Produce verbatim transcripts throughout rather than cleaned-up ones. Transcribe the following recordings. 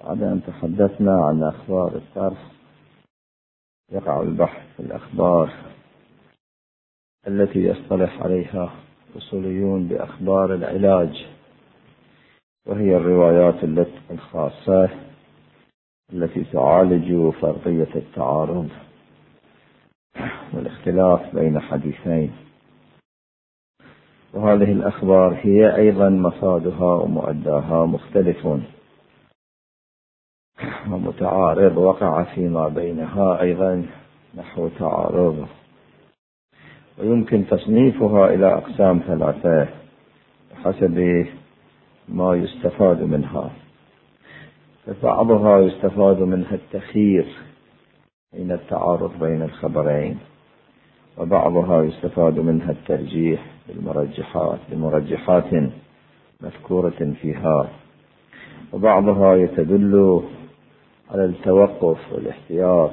بعد أن تحدثنا عن أخبار الصرف، يقع البحث في الأخبار التي يصطلح عليها الأصوليون بأخبار العلاج، وهي الروايات الخاصة التي تعالج فرضية التعارض والاختلاف بين حديثين. وهذه الأخبار هي أيضا مفادها ومؤداها مختلف ومتعارض، وقع فيما بينها أيضا نحو تعارض، ويمكن تصنيفها إلى أقسام ثلاثة حسب ما يستفاد منها. فبعضها يستفاد منها التخيير بين التعارض بين الخبرين، وبعضها يستفاد منها الترجيح بالمرجحات بمرجحات مذكورة فيها، وبعضها يتدل على التوقف والاحتياط.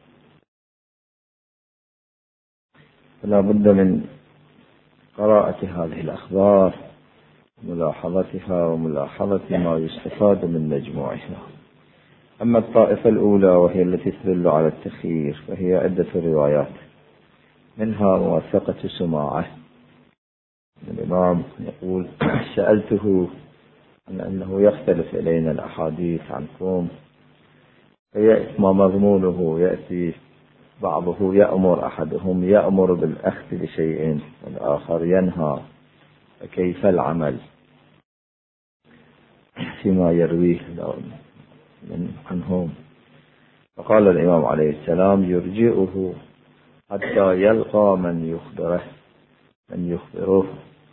فلا بد من قراءة هذه الأخبار، ملاحظتها وملاحظة ما يستفاد من مجموعها. أما الطائفة الأولى وهي التي تدل على التخيير فهي عدة روايات، منها موثقة سماعة. الإمام يقول: سألته عن أنه يختلف إلينا الأحاديث عنكم، فيأتي ما مضمونه، يأتي بعضه يأمر، أحدهم يأمر بالأخذ بشيء والآخر ينهى، فكيف العمل فيما يرويه عنهم؟ فقال الإمام عليه السلام: يرجئه حتى يلقى من يخبره من يخبره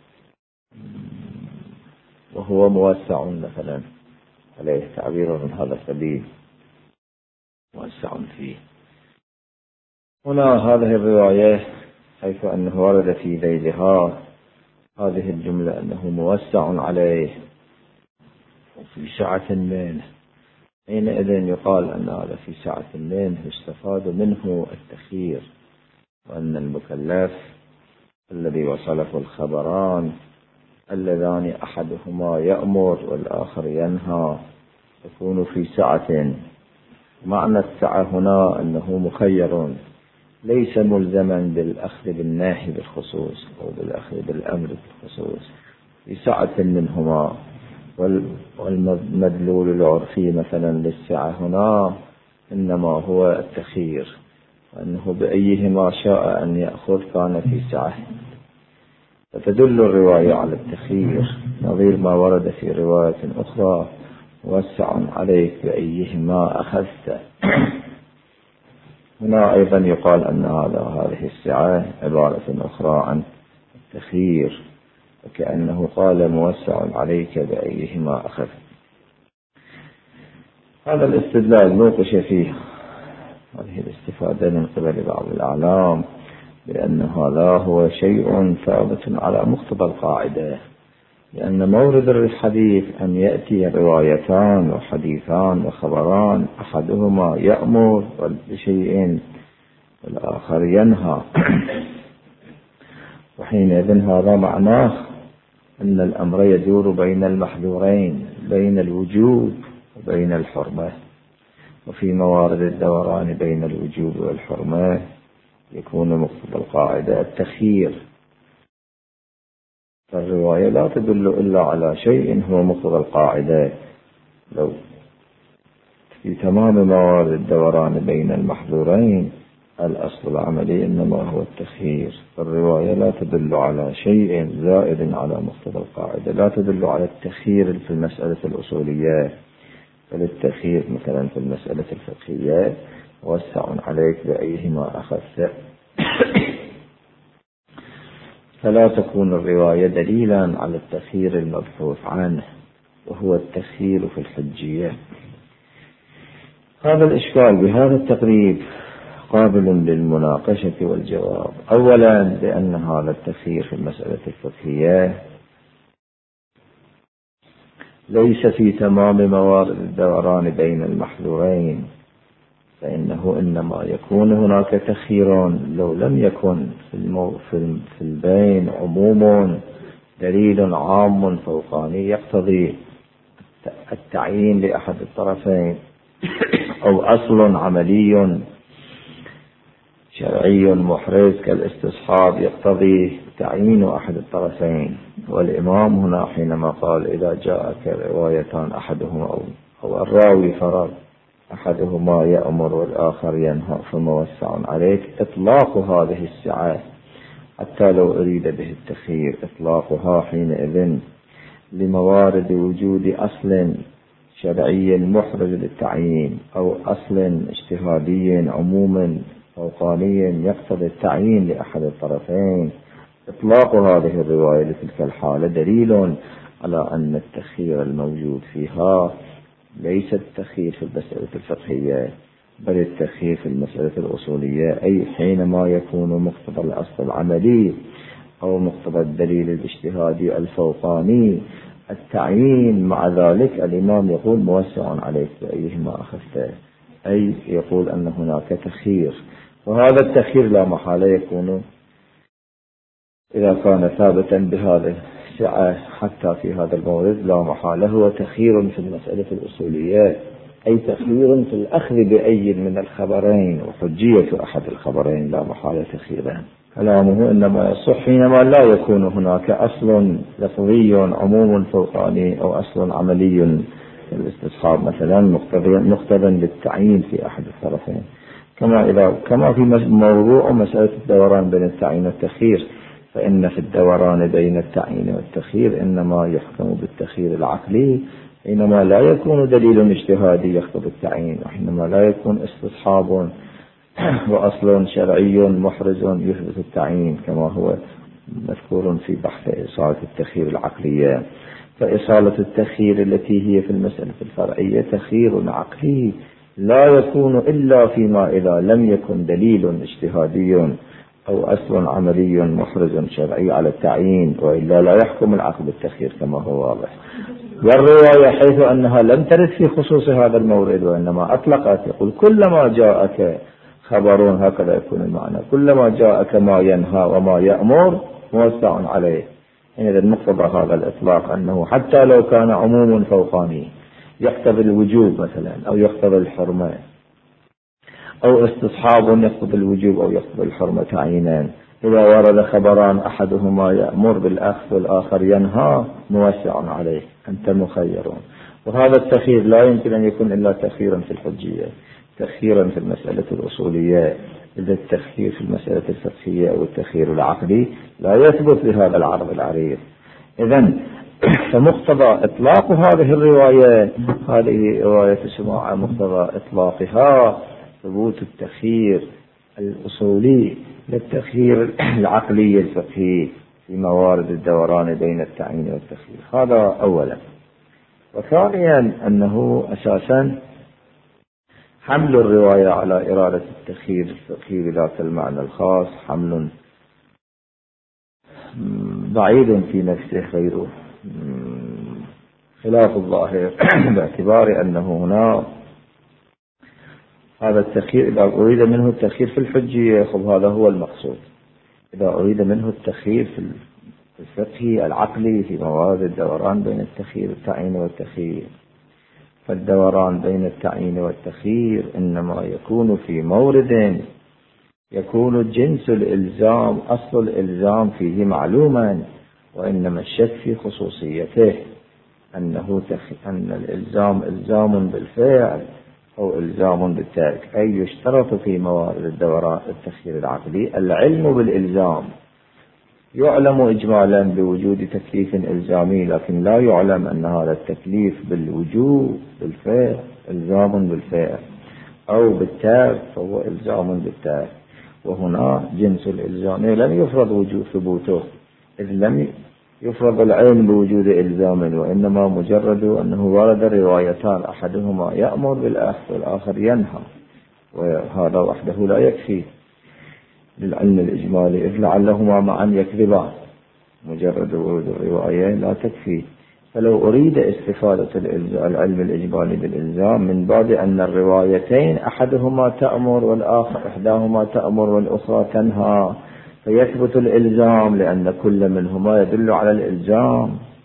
وهو موسع، مثلا عليه تعبير من هذا السبيل، موسع فيه. هنا هذه الرواية حيث أنه ورد في ذيلها هذه الجملة أنه موسع عليه وفي سعة منه، حينئذ يقال أن هذا في سعة منه يستفاد منه التخيير، وأن المكلف الذي وصله الخبران اللذان أحدهما يأمر والآخر ينهى يكون في سعة. معنى السعة هنا أنه مخير، ليس ملزما بالأخذ بالناهي بالخصوص أو بالأخذ بالأمر بالخصوص، في سعة منهما. والمدلول العرفي مثلا للسعة هنا إنما هو التخيير، وأنه بأيهما شاء أن يأخذ كان في سعة. فتدل الرواية على التخيير، نظير ما ورد في رواية أخرى: موسع عليك بأيهما أخذت. هنا أيضا يقال أن هذا هذه السعة عبارة أخرى عن التخيير، وكأنه قال: موسع عليك بأيهما أخذت. هذا الاستدلال نوقش فيه هذه الاستفادة من قبل بعض الأعلام بأن هذا هو شيء ثابت على مقتضى القاعدة، لأن مورد الحديث أن يأتي روايتان وحديثان وخبران أحدهما يأمر بشيء والآخر ينهى، وحينئذ هذا معناه أن الأمر يدور بين المحذورين، بين الوجوب وبين الحرمة. وفي موارد الدوران بين الوجوب والحرمة يكون مقتضى القاعدة التخيير. فالرواية لا تدل إلا على شيء هو مقتضى القاعدة. لو في تمام موارد الدوران بين المحذورين الأصل العملي إنما هو التخيير. فالرواية لا تدل على شيء زائد على مقتضى القاعدة، لا تدل على التخيير في المسألة الأصولية، بل التخيير مثلا في المسألة الفقهية: وسع عليك بأيهما أخذت. فلا تكون الرواية دليلا على التخيير المبحوث عنه، وهو التخيير في الحجية. هذا الإشكال بهذا التقريب قابل للمناقشة والجواب. أولا، لأن هذا التخيير في المسألة الفقهية ليس في تمام موارد الدوران بين المحذورين، فإنه إنما يكون هناك تخيير لو لم يكن في, المو... في البين عموم دليل عام فوقاني يقتضي التعيين لأحد الطرفين، أو أصل عملي شرعي محرز كالاستصحاب يقتضي تعيين أحد الطرفين. والإمام هنا حينما قال إذا جاءك روايتان أحدهما أو, أو الراوي فرض أحدهما يأمر والآخر ينهى فموسع عليك، إطلاق هذه السعة حتى لو أريد به التخيير إطلاقها حينئذ لموارد وجود أصل شرعي محرز للتعيين أو أصل اجتهادي عموم فوقاني يقتضي التعيين لأحد الطرفين. إطلاق هذه الرواية لتلك الحالة دليل على أن التخيير الموجود فيها ليس التخيير في المسألة الفقهية بل التخيير في المسألة الأصولية، أي حينما يكون مقتضى الأصل العملي أو مقتضى الدليل الاجتهادي الفوقاني التعيين. مع ذلك الإمام يقول موسع عليك بأيهما أخذته، أي يقول أن هناك تخيير، وهذا التخيير لا محالة يكون إذا كان ثابتا بهذا السعة حتى في هذا المورد لا محالة هو تخيير في المسألة الأصولية، أي تخيير في الأخذ بأي من الخبرين وحجية أحد الخبرين لا محالة تخييرا. كلامه إنما يصح حينما لا يكون هناك أصل لفظي عموم فوقاني أو أصل عملي الاستصحاب مثلا مقتضى للتعيين في أحد الطرفين، كما إذا كما في موضوع مسألة الدوران بين التعيين والتخيير، فإن في الدوران بين التعيين والتخيير إنما يحكم بالتخيير العقلي حينما لا يكون دليل اجتهادي يقتضي التعيين، وحينما لا يكون استصحاب وأصل شرعي محرز يثبت التعيين كما هو مذكور في بحث إصالة التخيير العقلية. فإصالة التخيير التي هي في المسألة الفرعية تخيير عقلي لا يكون إلا فيما إذا لم يكن دليل اجتهادي أو أصل عملي محرز شرعي على التعيين، وإلا لا يحكم العقل بالتخيير كما هو واضح. والرواية حيث أنها لم ترد في خصوص هذا المورد وإنما أطلقت، يقول كلما جاءك خبر، هكذا يكون المعنى، كلما جاءك ما ينهى وما يأمر موسع عليه. إذا المقتضى هذا الإطلاق أنه حتى لو كان عموم فوقاني يقتضي الوجوب مثلا أو يقتضي الحرمة، أو استصحاب يقتضي الوجوب أو يقتضي الحرمة تعيينا، إذا ورد خبران أحدهما يأمر بالأخذ والآخر ينهى موسع عليه، أنت مخيرون. وهذا التخيير لا يمكن أن يكون إلا تخييرا في الحجية، تخييرا في المسألة الأصولية. إذا التخيير في المسألة الفقهية أو التخيير العقلي لا يثبت بهذا العرض العريض. إذن فمقتضى إطلاق هذه الرواية، هذه رواية سماع مقتضى إطلاقها ثبوت التخيير الأصولي للتخيير العقلي الفقهي في موارد الدوران بين التعيين والتخيير. هذا أولا. وثانيا أنه أساسا حمل الرواية على إرادة التخيير الفقهي بذات المعنى الخاص حمل بعيد في نفسه غيره خلاف الظاهر، باعتبار أنه هنا هذا التخيير إذا أريد منه التخيير في الحجية خب هذا هو المقصود، إذا أريد منه التخيير في الفقهي العقلي في موارد الدوران بين التخيير التعيين والتخيير، فالدوران بين التعيين والتخيير إنما يكون في مورد يكون جنس الإلزام أصل الإلزام فيه معلوما، وإنما الشك في خصوصيته أنه تخ... أن الإلزام إلزام بالفعل أو إلزام بالترك، أي يشترط في موارد الدوران التخيير العقلي العلم بالإلزام. يعلم إجمالا بوجود تكليف إلزامي، لكن لا يعلم أن هذا التكليف بالوجوب بالفعل إلزام بالفعل أو بالترك فهو إلزام بالترك. وهنا جنس الإلزام لم يفرض وجود ثبوته، إذ لم يفرض العلم بوجود إلزام، وإنما مجرد أنه ورد روايتان أحدهما يأمر بالأخذ والآخر ينهى، وهذا وحده لا يكفي للعلم الإجمالي، إذ لعلهما معا يكذبان، مجرد ورود الرواية لا تكفي. فلو أريد استفادة العلم الإجمالي بالإلزام من بعد أن الروايتين أحدهما تأمر والآخر إحداهما تأمر والأخرى تنهى فيثبت الإلزام، لأن كل منهما يدل على الإلزام،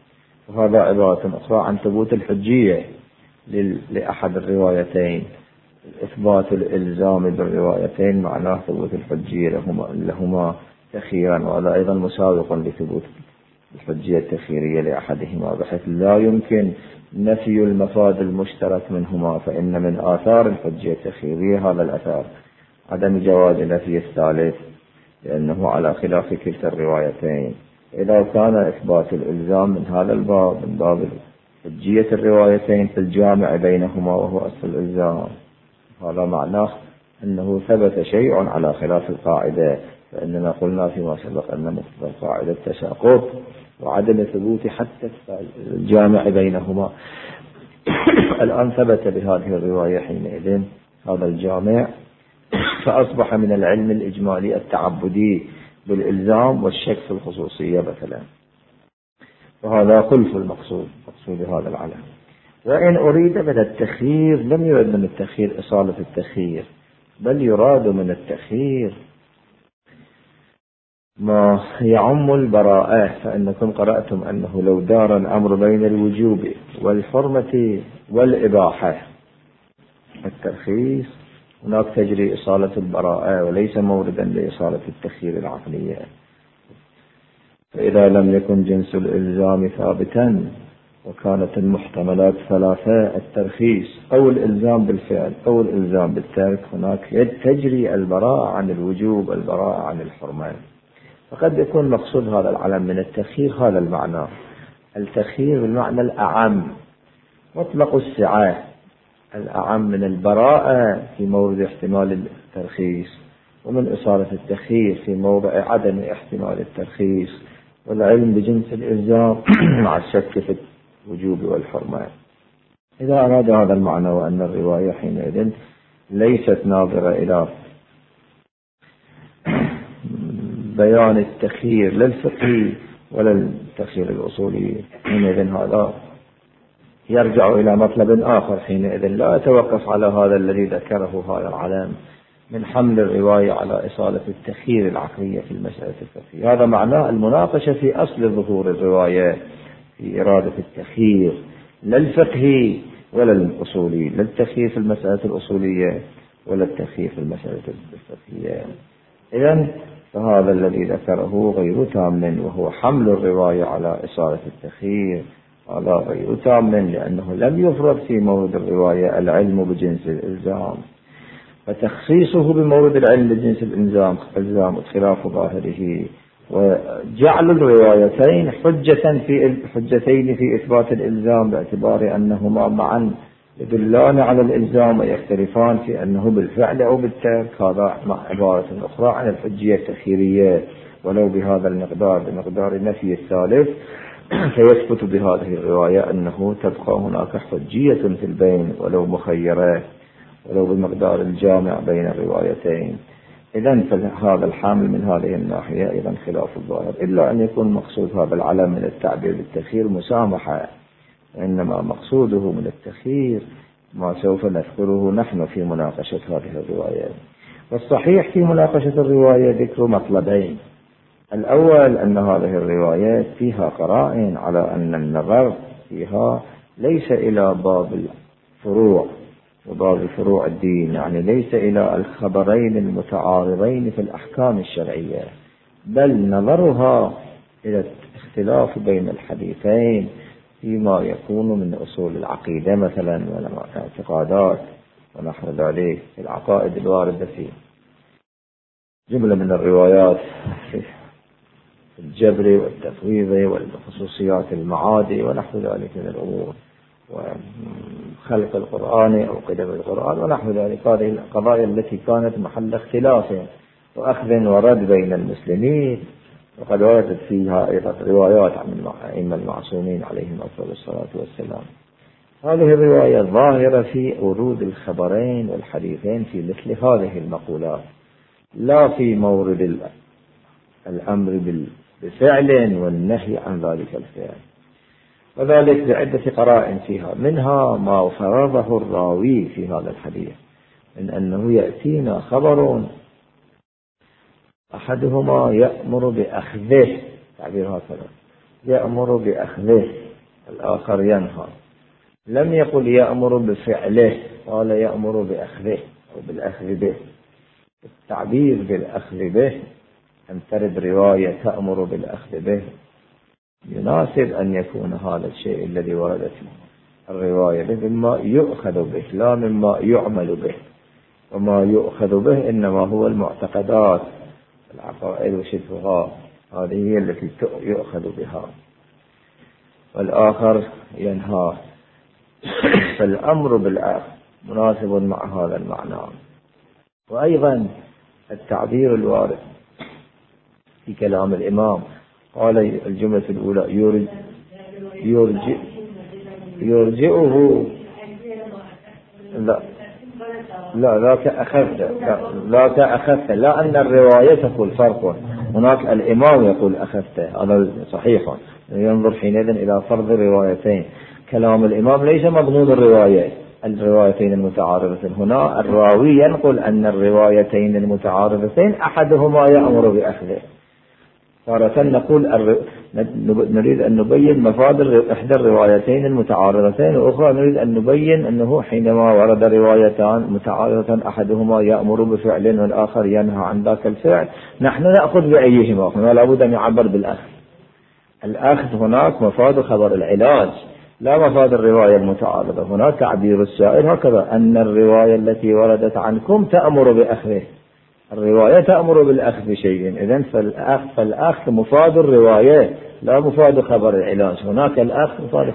وهذا عبارة أخرى عن ثبوت الحجية لأحد الروايتين. إثبات الإلزام بالروايتين معناه ثبوت الحجية لهما, لهما تخييرا، وهذا أيضا مسابق لثبوت الحجية التخييرية لأحدهما، بحيث لا يمكن نفي المفاد المشترك منهما، فإن من آثار الحجية التخييرية هذا الأثار عدم جواز نفي الثالث لأنه على خلاف كلتا الروايتين. إذا كان إثبات الإلزام من هذا الباب من باب حجية الروايتين في الجامع بينهما وهو أصل الإلزام، هذا معناه أنه ثبت شيء على خلاف القاعدة، فإننا قلنا فيما سبق أن مقتضى القاعدة التساقط وعدم ثبوت حتى الجامع بينهما. الآن ثبت بهذه الرواية حينئذ هذا الجامع، فأصبح من العلم الإجمالي التعبدي بالإلزام والشك في الخصوصية مثلا، وهذا خلف المقصود مقصود هذا العلم. وإن أريد من التخيير لم يرد من التخيير إصالة التخيير، بل يراد من التخيير ما يعم البراءة، فإنكم قرأتم أنه لو دار الأمر بين الوجوب والحرمة والإباحة الترخيص هناك تجري إصالة البراءة وليس موردا لإصالة التخيير العقلية. فإذا لم يكن جنس الإلزام ثابتا وكانت المحتملات ثلاثة الترخيص أو الإلزام بالفعل أو الإلزام بالترك، هناك تجري البراءة عن الوجوب البراءة عن الحرمة. فقد يكون مقصود هذا العلم من التخيير هذا المعنى، التخيير بالمعنى الأعم مطلق السعة، الأعم من البراءة في موضع احتمال الترخيص، ومن إصالة التخيير في موضع عدم احتمال الترخيص، والعلم بجنس الإلزام مع الشك في الوجوب والحرمة. إذا أراد هذا المعنى وأن الرواية حينئذ ليست ناظرة إلى بيان التخيير للفقهي ولا التخيير الأصولي، حينئذ هذا يرجع إلى مطلب آخر، حينئذ لا يتوقف على هذا الذي ذكره هذا العلم من حمل الرواية على إصالة التخيير العقلية في المسألة الفقهية. هذا معناه المناقشة في أصل ظهور الرواية في إرادة التخيير لا الفقهي ولا الأصولي، لا التخيير في المسألة الأصولية ولا التخيير في المسألة الفقهية. إذن فهذا الذي ذكره غير تام، وهو حمل الرواية على إصالة التخيير، هذا غير تام لأنه لم يفرض في مورد الرواية العلم بجنس الإلزام، فتخصيصه بمورد العلم بجنس الإلزام إلزام خلاف ظاهره، وجعل الروايتين حجة في حجتين في إثبات الإلزام باعتبار أنهما معا يدلان على الإلزام ويختلفان في أنه بالفعل أو بالترك، هذا مع عبارة أخرى عن الحجية التخييرية ولو بهذا المقدار بمقدار نفي الثالث، فيثبت بهذه الرواية أنه تبقى هناك حجية في البين ولو مخيرة ولو بمقدار الجامع بين الروايتين. إذن فهذا الحامل من هذه الناحية إذن خلاف الظاهر، إلا أن يكون مقصود هذا العلم من التعبير بالتخيير مسامحة، إنما مقصوده من التخيير ما سوف نذكره نحن في مناقشة هذه الروايات. والصحيح في مناقشة الرواية ذكر مطلبين: الأول أن هذه الروايات فيها قرائن على أن النظر فيها ليس إلى باب الفروع وباب فروع الدين، يعني ليس إلى الخبرين المتعارضين في الأحكام الشرعية، بل نظرها إلى الاختلاف بين الحديثين فيما يكون من أصول العقيدة مثلا والاعتقادات ونحو ذلك، العقائد الواردة في جملة من الروايات في الجبر والتفويض والخصوصيات المعادي ونحو ذلك من الأمور، وخلق القرآن أو قدم القرآن ونحو ذلك. هذه القضايا التي كانت محل اختلاف وأخذ ورد بين المسلمين، وقد وردت فيها أيضا روايات عن الأئمة المعصومين عليهم أفضل الصلاة والسلام. هذه الرواية ظاهرة في ورود الخبرين والحديثين في مثل هذه المقولات، لا في مورد الأمر بفعل والنهي عن ذلك الفعل، وذلك بعدة قرائن فيها، منها ما فرضه الراوي في هذا الحديث من أنه يأتينا خبر أحدهما يأمر بأخذه، تعبير هكذا، يأمر بأخذه الآخر ينهى. لم يقل يأمر بفعله، قال يأمر بأخذه أو بالأخذ به. التعبير بالأخذ به أن ترد رواية تأمر بالأخذ به، يناسب أن يكون هذا الشيء الذي وردت الرواية به مما يؤخذ به لا مما يعمل به. وما يؤخذ به إنما هو المعتقدات، العقائد وشبهها، هذه هي التي يؤخذ بها. والآخر ينهى. فالأمر بالأخذ مناسب مع هذا المعنى. وأيضا التعبير الوارد في كلام الإمام، قال الجملة الأولى يرجع يرجع يرجعه لا لا لا كأخذت لا, لا كأخذت لا أن الرواية تقول فرق. هناك الإمام يقول أخذت، هذا صحيح. ينظر حينئذ إلى فرض الروايتين. كلام الإمام ليس مضمون الرواية الروايتين المتعارضتين. هنا الراوي ينقل أن الروايتين المتعارضتين أحدهما يأمر بأخذه. تارة نقول الر... نريد أن نبين مفاد إحدى الروايتين المتعارضتين، وأخرى نريد أن نبين أنه حينما ورد روايتان متعارضتان أحدهما يأمر بفعل والآخر ينهى عن ذاك الفعل، نحن نأخذ بأيهما. هنا لابد أن يعبر بالأخذ. الأخذ هناك مفاد خبر العلاج، لا مفاد الرواية المتعارضة. هنا تعبير السائل هكذا، أن الرواية التي وردت عنكم تأمر بأخذه، الرواية تأمر بالأخذ بشيء. إذن فالأخذ, فالأخذ مفاد الرواية لا مفاد خبر العلاج. هناك الأخذ مفاد.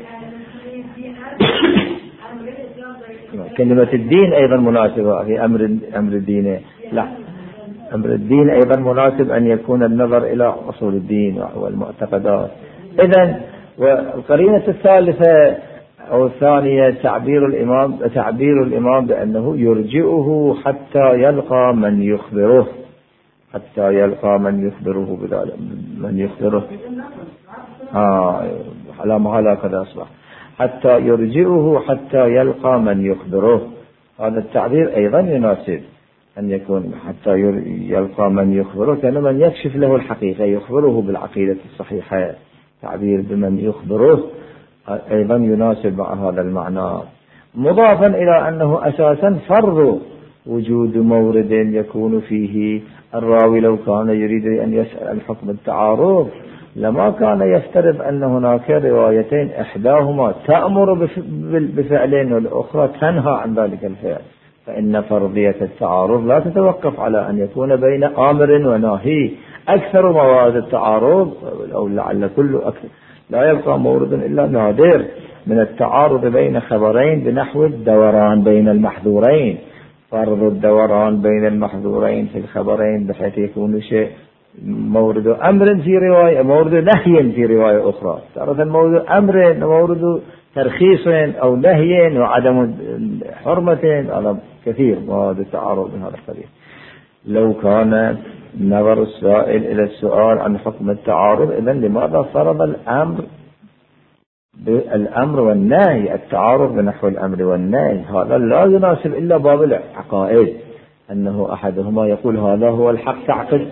كلمة الدين أيضا مناسبة في أمر أمر الدين. لا، أمر الدين أيضا مناسب أن يكون النظر إلى أصول الدين والمعتقدات. إذن والقرينة الثالثة أو الثانية تعبير الإمام تعبير الإمام بأنه يرجئه حتى يلقى من يخبره، حتى يلقى من يخبره بذلك من يخبره آه على ما هكذا أصبح، حتى يرجئه حتى يلقى من يخبره. هذا التعبير أيضا يناسب أن يكون حتى يلقى من يخبره، كان من يكشف له الحقيقة يخبره بالعقيدة الصحيحة. تعبير بمن يخبره أيضا يناسب مع هذا المعنى، مضافا إلى أنه أساسا فرض وجود مورد يكون فيه الراوي لو كان يريد أن يسأل عن حكم التعارض لما كان يفترض أن هناك روايتين إحداهما تأمر بفعلين والأخرى تنهى عن ذلك الفعل، فإن فرضية التعارض لا تتوقف على أن يكون بين آمر وناهي. أكثر مواد التعارض أو لعل كل أكثر لا يبقى مورد إلا نادر من التعارض بين خبرين بنحو الدوران بين المحظورين. فرض الدوران بين المحظورين في الخبرين بحيث يكون شيء مورد أمر في رواية مورد نهي في رواية أخرى، تارة مورد أمر مورد ترخيص أو نهي وعدم حرمة، على كثير مواد التعارض من هذا القبيل. لو كان نظر السائل إلى السؤال عن حكم التعارض، إذن لماذا فرض الأمر بالأمر والنهي التعارض بنحو الأمر والنهي؟ هذا لا يناسب إلا باب العقائد، أنه أحدهما يقول هذا هو الحق تعقد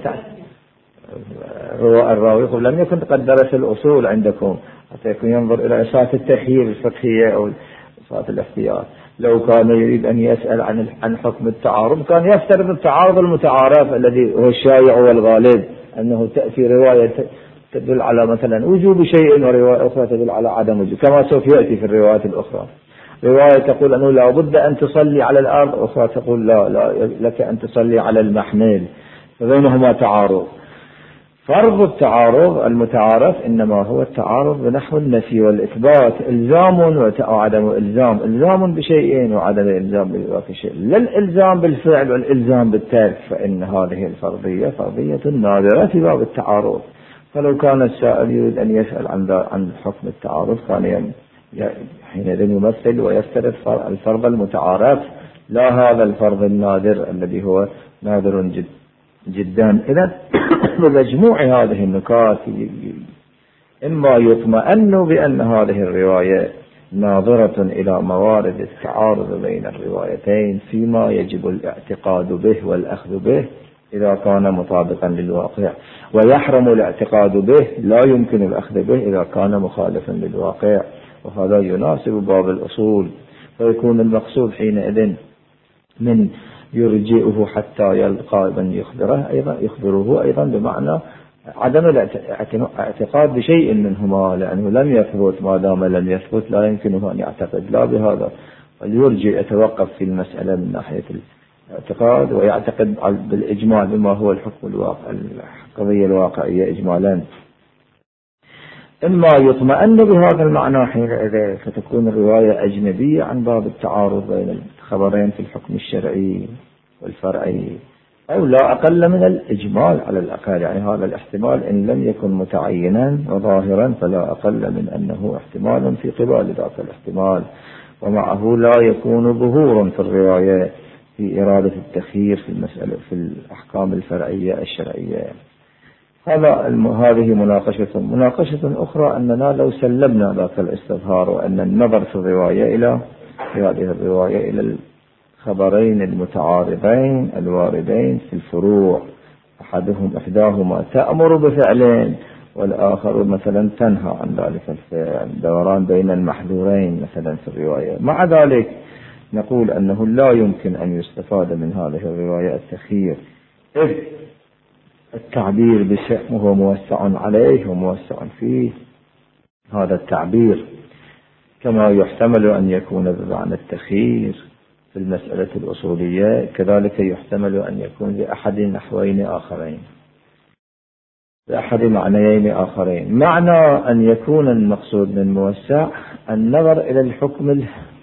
الراوي يقول لم يكن قد درس الأصول عندكم حتى يكون ينظر إلى أساس التخيير الفقهية أو أساس الاحتياط. لو كان يريد أن يسأل عن عن حكم التعارض كان يفترض التعارض المتعارف الذي هو الشائع والغالب، أنه تأتي رواية تدل على مثلا وجوب شيء ورواية أخرى تدل على عدم وجوب، كما سوف يأتي في الروايات الأخرى. رواية تقول أنه لا بد أن تصلي على الأرض، أخرى تقول لا, لا لك أن تصلي على المحمل، فبينهما تعارض. فرض التعارض المتعارف إنما هو التعارض بنحو النفي والإثبات، إلزام وعدم إلزام، إلزام بشيئين وعدم إلزام بذاك الشيء، لا الإلزام بالفعل والإلزام بالترك، فإن هذه الفرضية فرضية نادرة في باب التعارض. فلو كان السائل يريد أن يسأل عن عن حكم التعارض كان حينئذ يمثل ويفترض الفرض المتعارف، لا هذا الفرض النادر الذي هو نادر جدا جدا. إذا بمجموع هذه النكات إما يطمئن بأن هذه الرواية ناظرة إلى موارد التعارض بين الروايتين فيما يجب الاعتقاد به والأخذ به، إذا كان مطابقا للواقع، ويحرم الاعتقاد به، لا يمكن الأخذ به إذا كان مخالفا للواقع، وهذا يناسب باب الأصول. فيكون المقصود حينئذ من يرجئه حتى يلقى من يخبره أيضا يخبره أيضا بمعنى عدم الاعتقاد بشيء منهما، لأنه لم يثبت. ما دام لم يثبت لا يمكنه أن يعتقد لا بهذا. واليرجئ يتوقف في المسألة من ناحية الاعتقاد، ويعتقد بالإجمال بما هو الحكم الواقع، القضية الواقعية إجمالا. إما يطمئن بهذا المعنى حينئذ فتكون الرواية أجنبية عن باب التعارض بين الخبرين في الحكم الشرعي والفرعي، أو لا أقل من الإجمال على الأقل. يعني هذا الاحتمال إن لم يكن متعينا وظاهرا فلا أقل من أنه احتمال في قبال ذاك الاحتمال، ومعه لا يكون ظهور في الرواية في إرادة التخيير في المسألة في الأحكام الفرعية الشرعية. هذا هذه مناقشة مناقشة أخرى أننا لو سلمنا ذاك الاستظهار وأن النظر في الرواية إلى في هذه الرواية إلى الخبرين المتعارضين الواردين في الفروع، أحدهم إحداهما تأمر بفعلين والآخر مثلا تنهى عن ذلك الفعل، دوران بين المحذورين مثلا في الرواية. مع ذلك نقول أنه لا يمكن أن يستفاد من هذه الرواية التخيير، إذ التعبير بشأن هو موسع عليه وموسع فيه. هذا التعبير كما يحتمل أن يكون بمعنى التخيير في المسألة الأصولية، كذلك يحتمل أن يكون لأحد نحوين آخرين، لأحد معنيين آخرين. معنى أن يكون المقصود من موسع النظر إلى الحكم،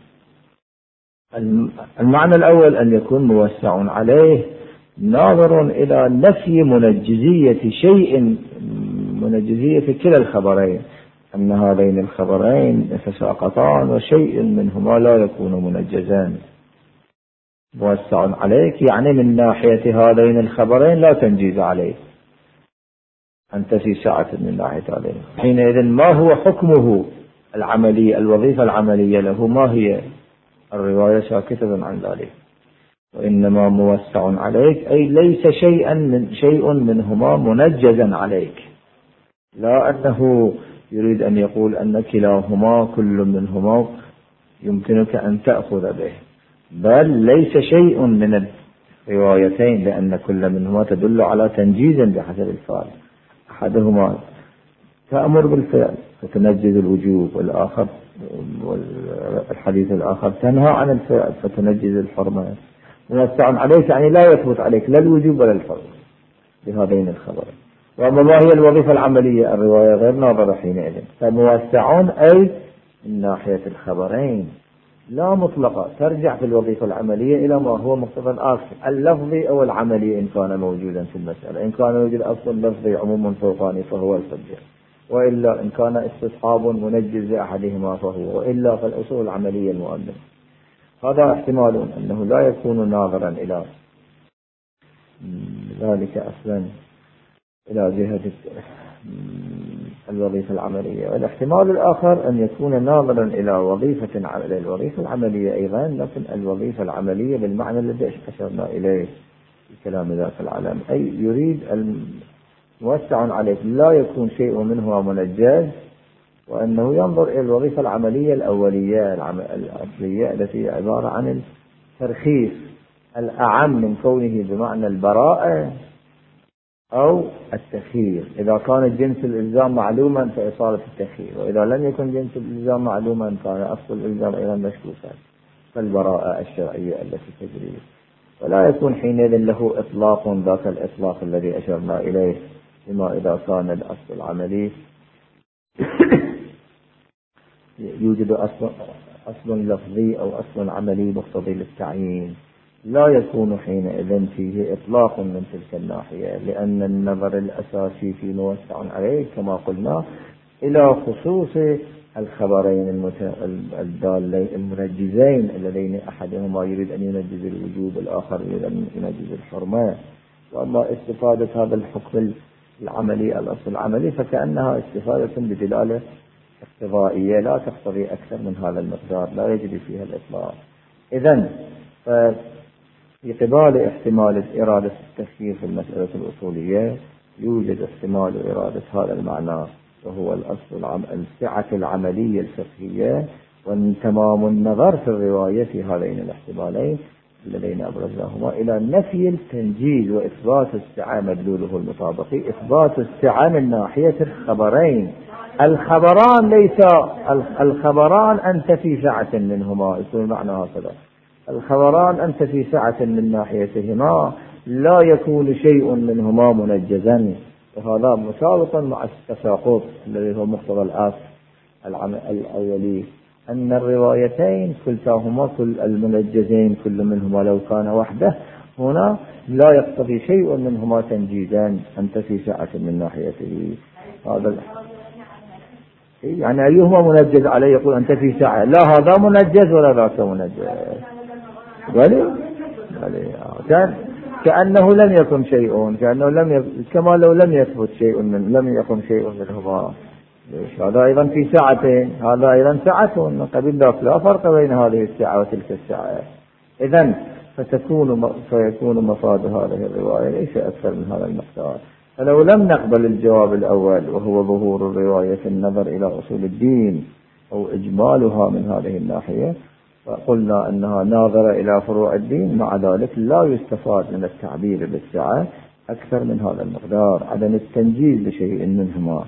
المعنى الأول أن يكون موسع عليه ناظر إلى نفي منجزية شيء، منجزية كلا الخبرين، أن هذين الخبرين يتساقطان وشيء منهما لا يكون منجزان. موسع عليك يعني من ناحية هذين الخبرين لا تنجيز عليه، أنت في سعة من ناحية هذين. حينئذ ما هو حكمه العملي، الوظيفة العملية له ما هي؟ الرواية ساكتة عن ذلك. وإنما موسع عليك أي ليس شيئا من شيء منهما منجزا عليك، لا أنه يريد أن يقول أن كلاهما كل منهما يمكنك أن تأخذ به، بل ليس شيء من الروايتين، لأن كل منهما تدل على تنجيز بحسب الفعل. أحدهما تأمر بالفعل فتنجز الوجوب، والآخر والحديث الآخر تنهى عن الفعل فتنجز الحرمة. موسع عليك يعني لا يثبت عليك لا الوجوب ولا الفرض بهذين الخبرين. وأما ما هي الوظيفة العملية؟ الرواية غير ناظرة حينئذ. فموسعون أي من ناحية الخبرين لا مطلقة، ترجع في الوظيفة العملية إلى ما هو مقتضى الآخر اللفظي أو العملي إن كان موجودا في المسألة. إن كان يوجد أصل لفظي عموم فوقاني فهو الحجة، وإلا إن كان استصحاب منجز لأحدهما فهو، وإلا فالأصول العملية المؤمنة. هذا احتمال أنه لا يكون ناظرا إلى ذلك أصلا إلى جهة الوظيفة العملية. والاحتمال الآخر أن يكون ناظرا إلى وظيفة على الوظيفة العملية أيضا، لكن الوظيفة العملية بالمعنى الذي أشرنا إليه في كلام ذاك العالم، أي يريد موسع عليك لا يكون شيء منه منجز، وأنه ينظر إلى الوظيفة العملية الأولية الأصلية التي عبارة عن الترخيص الأعم من كونه بمعنى البراءة أو التخيير. إذا كان جنس الإلزام معلوما فإصالة التخيير، وإذا لم يكن جنس الإلزام معلوما كان أصل الإلزام أيضا مشكوكا فالبراءة الشرعية التي تجري، ولا يكون حينئذ له إطلاق ذاك الإطلاق الذي أشرنا إليه، لما إذا كان الأصل العملي يوجد أصل, أصل لفظي أو أصل عملي مقتضي للتعيين، لا يكون حينئذ فيه إطلاق من تلك الناحية، لأن النظر الأساسي في موسع عليه كما قلنا إلى خصوص الخبرين الدالين المنجزين اللذين أحدهما يريد أن ينجز الوجوب والآخر يريد أن ينجز الحرمة. وأما استفادة هذا الحكم العملي الأصل العملي فكأنها استفادة بدلالة اقتضائية لا تقتضي أكثر من هذا المقدار، لا يجري فيها الإطلاق. إذن في قبال احتمال إرادة التفسير في المسألة الأصولية يوجد احتمال إرادة هذا المعنى، وهو الأصل العم... السعة العملية الفقهية وتمام النظر في الرواية في هذين الاحتمالين الذين أبرزناهما إلى نفي التنجيز وإثبات السعة مدلوله المطابقي، إثبات السعة من ناحية الخبرين. الخبران ليس الخبران أنت في سعة منهما، يكون معنى هكذا، الخبران أنت في سعة من ناحيتهما، لا يكون شيء منهما منجزا، وهذا مساوق مع التساقط الذي هو مقتضى الأصل الأولي، أن الروايتين كلتاهما كل المنجزين كل منهما لو كان وحده هنا لا يقتضي شيء منهما تنجيزا، أنت في سعة من ناحيته. هذا يعني أيهما منجز عليه يقول أنت في سعة، لا هذا منجز ولا ذاك منجز، بل كان كأنه لم يكن شيء، كأنه لم ي... كما لو لم يثبت شيء من لم يكن شيء منهما. هذا أيضا في ساعتين، هذا أيضا ساعة من قبل ذاك، لا فرق بين هذه الساعة وتلك الساعة. إذن فتكون فيكون مفاد هذه الرواية ليس أكثر من هذا المقدار. فلو لم نقبل الجواب الأول وهو ظهور الرواية في النظر إلى أصول الدين أو إجمالها من هذه الناحية، فقلنا أنها ناظرة إلى فروع الدين، مع ذلك لا يستفاد من التعبير بالسعة أكثر من هذا المقدار، عدم التنجيز لشيء منهما،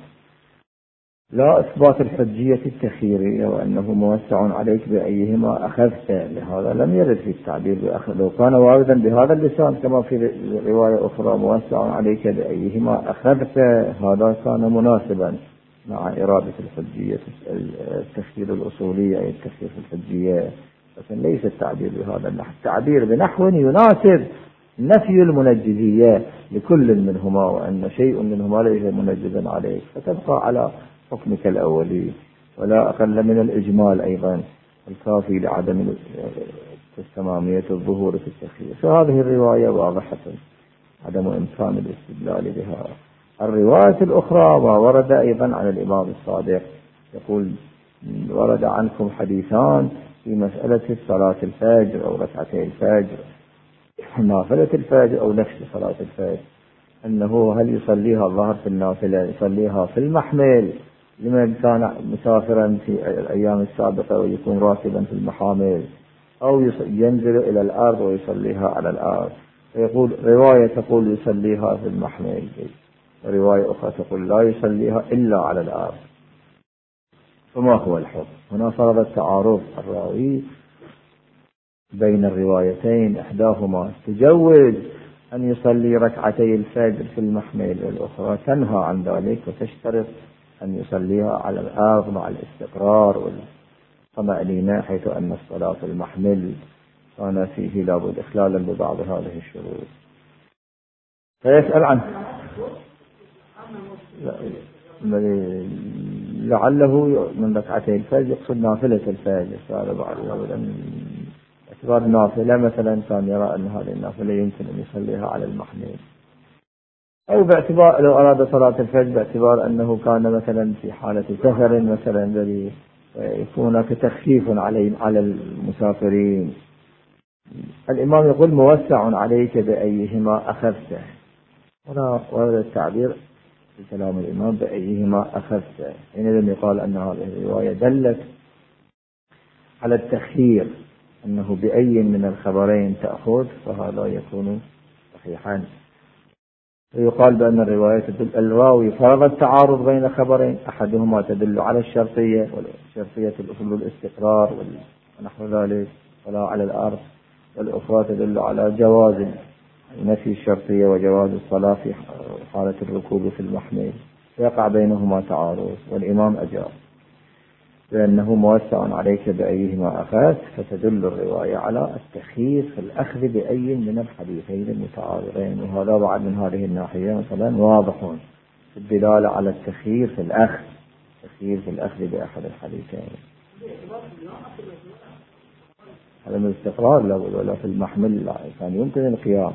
لا إثبات الحجية التخييرية وأنه موسع عليك بأيهما أخذت، لهذا لم يرد في التعبير بأخذ. لو كان واردا بهذا اللسان كما في رواية أخرى موسع عليك بأيهما أخذت، هذا كان مناسبا مع إرادة الحجية التخيير الأصولية أي التخيير في الحجية، لكن ليس التعبير بهذا النحو، التعبير بنحو يناسب نفي المنجزية لكل منهما، وأن شيء منهما ليس منجزا عليك، فتبقى على حكمك الأولي، ولا أقل من الإجمال أيضا الكافي لعدم التمامية الظهور في التخيير. فهذه الرواية واضحة عدم إمكان الاستدلال بها. الرواية الأخرى ما ورد أيضا عن الإمام الصادق، يقول ورد عنكم حديثان في مسألة صلاة الفجر أو ركعتي الفجر، نافلة الفجر أو نفس صلاة الفجر، أنه هل يصليها الظهر في النافلة يصليها في المحمل لمن كان مسافرا في الأيام السابقة ويكون راكبا في المحامل، أو ينزل إلى الأرض ويصليها على الأرض. يقول رواية تقول يصليها في المحمل، ورواية أخرى تقول لا يصليها إلا على الأرض. فما هو الحكم؟ هنا فرض التعارض الراوي بين الروايتين، إحداهما تجوز أن يصلي ركعتي الفجر في المحمل، والأخرى تنهى عن ذلك وتشترط أن يصليها على الأرض مع الاستقرار والطمأنينة، حيث أن الصلاة في المحمل كان فيه لابد إخلالا ببعض هذه الشروط. فيسأل عنه لعله من ركعتي الفجر يقصد نافلة الفجر، قال بعض اعتبار النافلة مثلا كان يرى أن هذه النافلة يمكن أن يصليها على المحمل، أو باعتبار لو أراد صلاة الفجر باعتبار أنه كان مثلا في حالة سفر مثلا الذي يكون هناك تخفيف عليه على المسافرين. الإمام يقول موسع عليك بأيهما أخذت، هنا ورد التعبير في كلام الإمام بأيهما أخذت، حينئذ يقال أن هذه الرواية دلت على التخيير، أنه بأي من الخبرين تأخذ فهذا يكون صحيحا. ويقال بأن الرواية تدل الراوي فرض التعارض بين خبرين، أحدهما تدل على الشرطية والشرطية الأصول الاستقرار ونحو ذلك ولا على الأرض، والأخرى تدل على جواز نفي الشرطية وجواز الصلاة في حالة الركوب في المحمل، فيقع بينهما تعارض، والإمام أجاب لأنه موسع عليك بأيهما أخذت، فتدل الرواية على التخيير في الأخذ بأي من الحديثين المتعارضين، وهذا بعد من هذه الناحية مثلا واضح في الدلالة على التخيير في الأخذ، التخيير في الأخذ بأحد الحديثين. هذا من الاستقرار لا ولا في المحمل لا كان يمكن القيام،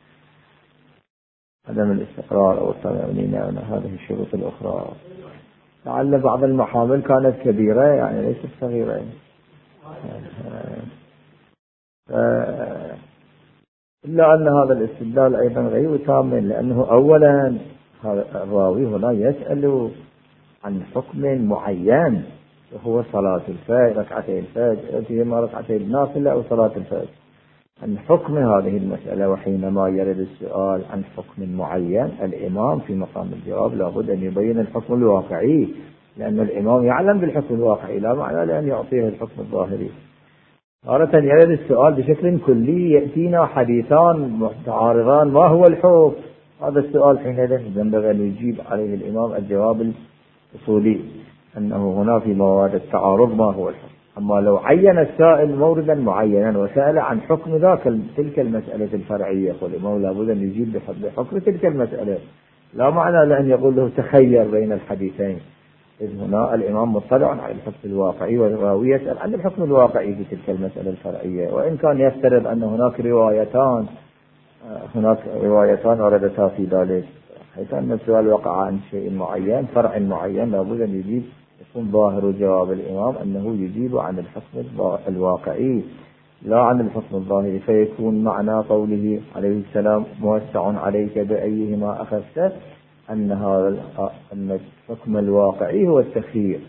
هذا من الاستقرار أو الطمأنينة، هذه الشروط الأخرى. لعل بعض المحامل كانت كبيرة يعني ليست صغيرة، إلا أن هذا الاستدلال أيضا غير تام، لأنه أولا الراوي هنا يسأل عن حكم معين وهو صلاة الفجر، ركعتي الفجر فيما ركعتي النافلة أو صلاة الفجر، عن حكم هذه المسألة. وحينما يرد السؤال عن حكم معين الإمام في مقام الجواب لابد أن يبين الحكم الواقعي، لأن الإمام يعلم بالحكم الواقعي، لا معنى لأن يعطيه الحكم الظاهري. تارة يرد السؤال بشكل كلي، يأتينا حديثان متعارضان، ما هو الحكم؟ هذا السؤال حينئذ ينبغي أن يجيب عليه الإمام الجواب الأصولي، أنه هنا في مواد التعارض ما هو الحكم. أما لو عين السائل موردا معينا وسأل عن حكم ذاك تلك المسألة الفرعية، والإمام لابد أن يجيب بحكم تلك المسألة، لا معنى لأن يقول له تخير بين الحديثين، إذ هنا الإمام مطلع على الحكم الواقعي والراوي يسأل عن الحكم الواقعي في تلك المسألة الفرعية. وإن كان يفترض أن هناك روايتان هناك روايتان وردتا في ذلك، حيث أن السؤال وقع عن شيء معين فرع معين، لابد أن يجيب، يكون ظاهر جواب الإمام أنه يجيب عن الحكم الواقعي لا عن الحكم الظاهري، فيكون معنى قوله عليه السلام موسع عليك بأيهما أخذت أن هذا أن الحكم الواقعي هو التخيير،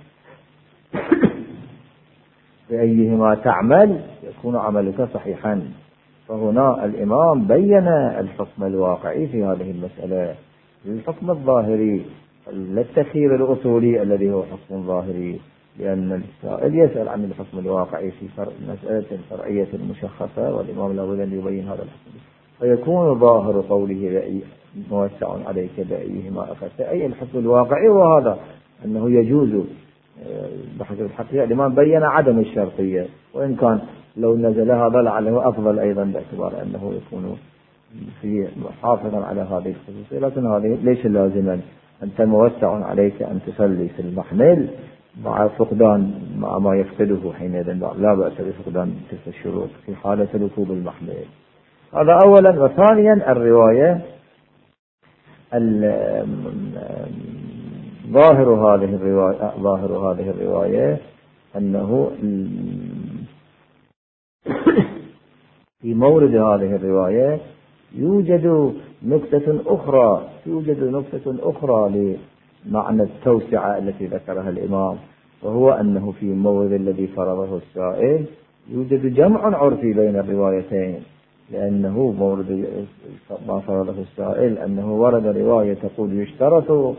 بأيهما تعمل يكون عملك صحيحا. فهنا الإمام بين الحكم الواقعي في هذه المسألة، الحكم الظاهري للتخيير الأصولي الذي هو حكم ظاهري، لأن السائل يسأل عن الحكم الواقعي في مسألة فرعية مشخصة، والإمام لابد أن يبين هذا الحكم، فيكون ظاهر قوله موسع عليك بأيهما أخذت أي الحكم الواقعي، وهذا أنه يجوز بحسب الحقيقة. الإمام بين عدم الشرطية، وإن كان لو نزل هذا لعله أفضل أيضا باعتبار أنه يكون في محافظا على هذه الخصوصية، لكن هذه ليس لازما. أنت موسع عليك أن تصلي في المحمل مع فقدان مع ما يفقده حينئذ لا بأس بفقدان تلك الشروط في حالة ركوب المحمل. هذا أولا. وثانيا الرواية ظاهر هذه الرواية ظاهر هذه الرواية أنه في مورد هذه الرواية يوجد نكتة أخرى يوجد نكتة أخرى لمعنى التوسعة التي ذكرها الإمام، وهو أنه في المورد الذي فرضه السائل يوجد جمع عرفي بين الروايتين، لأنه مورد ما فرضه السائل أنه ورد رواية تقول يشترط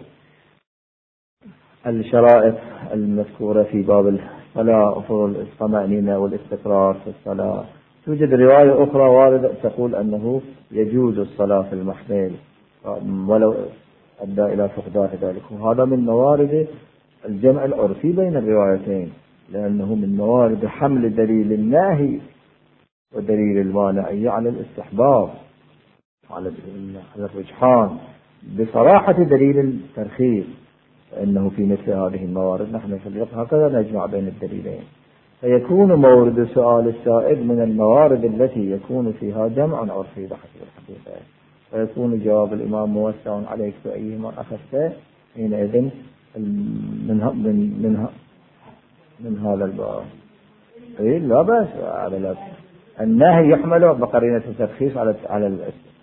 الشرائط المذكورة في باب الصلاة أفضل الطمأنينة والاستقرار في الصلاة. توجد رواية أخرى واردة تقول أنه يجوز الصلاة في المحمل ولو أدى إلى فقدان ذلك، وهذا من موارد الجمع العرفي بين الروايتين، لأنه من موارد حمل دليل الناهي ودليل المانعية على الاستحباب على الرجحان بصراحة دليل الترخيص، فإنه في مثل هذه الموارد نحن في الفقه هكذا نجمع بين الدليلين، فيكون مورد سؤال السائل من الموارد التي يكون فيها جمع عرفي بحسب الحقيقة، فيكون جواب الإمام موسع عليك بأيهما أخذت حينئذ من من من من هذا الباب. إيه لا بأس على النهي يحمل بقرينة الترخيص على على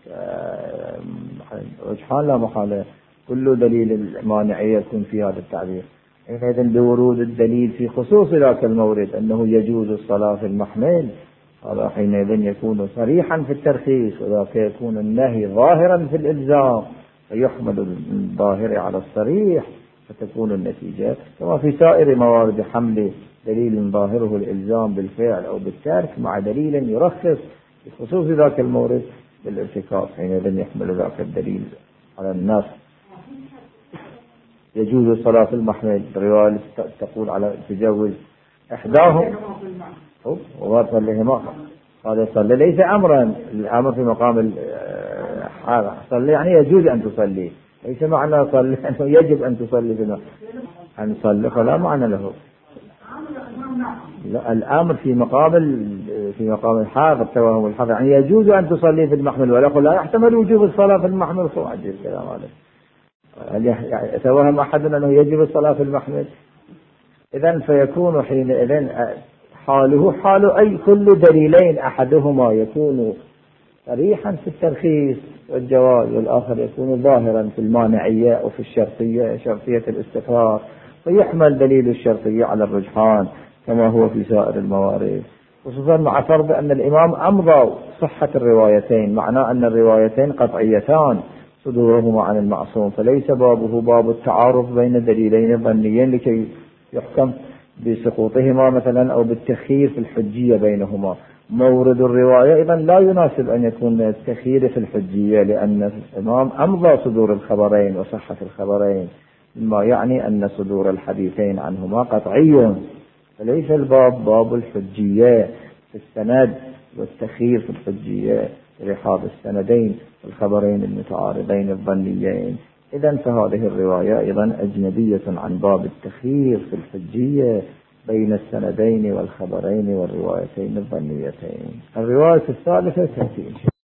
الرجحان لا محالة، كل دليل المانعية يكون في هذا التعبير. حينئذ بورود الدليل في خصوص ذاك المورد أنه يجوز الصلاة في المحمل، هذا حينئذ يكون صريحا في الترخيص، وذاك يكون النهي ظاهرا في الإلزام، فيحمل الظاهر على الصريح فتكون النتيجة كما في سائر موارد حمل دليل ظاهره الإلزام بالفعل أو بالترك مع دليل يرخص بخصوص ذاك المورد بالارتكاب، حينئذ يحمل ذاك الدليل على النص. يجوز الصلاة في المحمل، الرواية تقول على تجوز إحداهم وصليهما، هذا صلي ليس أمرا، الأمر في مقام هذا صلي يعني يجوز أن تصلي، ليس معنى صلي أنه يجب أن تصلي في المحمل، أن صلي فلا معنى له. لا، الأمر في مقام في مقام الحاضر توهم الحاضر، يعني يجوز أن تصلي في المحمل، ولا لا يحتمل وجوب الصلاة في المحمل. فوعد الكلام هذا، هل يتوهم أحد أنه يجب الصلاة في المحمل؟ إذن فيكون حينئذ حاله حال أي كل دليلين أحدهما يكون صريحا في الترخيص والجواز، والآخر يكون ظاهرا في المانعية أو في الشرطية، شرطية الاستقرار، ويحمل دليل الشرطية على الرجحان كما هو في سائر الموارد، خصوصا مع فرض أن الإمام أمضى صحة الروايتين، معناه أن الروايتين قطعيتان صدورهما عن المعصوم، فليس بابه باب التعارض بين دليلين ظنيين لكي يحكم بسقوطهما مثلا أو بالتخيير في الحجية بينهما. مورد الرواية إذا لا يناسب أن يكون التخيير في الحجية، لأن الإمام أمضى صدور الخبرين وصحة الخبرين، مما يعني أن صدور الحديثين عنهما قطعي، فليس الباب باب الحجية في السند والتخيير في الحجية لرحاب السندين الخبرين المتعارضين الظنيين. إذن فهذه الرواية أيضا أجنبية عن باب التخيير في الحجية بين السندين والخبرين والروايتين الظنيتين. الرواية الثالثة تأتي